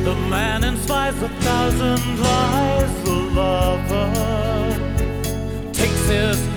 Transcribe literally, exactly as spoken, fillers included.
The man inspires a thousand lies. The lover takes his